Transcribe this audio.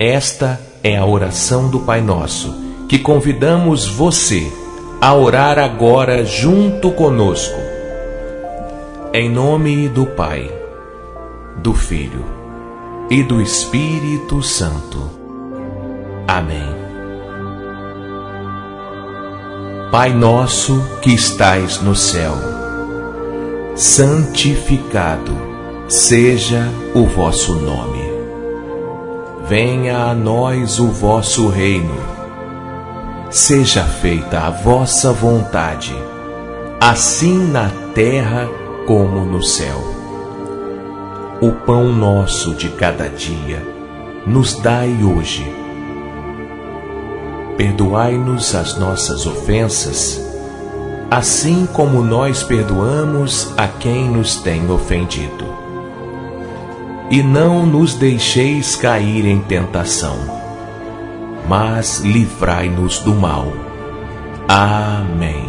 Esta é a oração do Pai Nosso, que convidamos você a orar agora junto conosco. Em nome do Pai, do Filho e do Espírito Santo. Amém. Pai nosso que estais no céu, santificado seja o vosso nome. Venha a nós o vosso reino. Seja feita a vossa vontade, assim na terra como no céu. O pão nosso de cada dia nos dai hoje. Perdoai-nos as nossas ofensas, assim como nós perdoamos a quem nos tem ofendido. E não nos deixeis cair em tentação, mas livrai-nos do mal. Amém.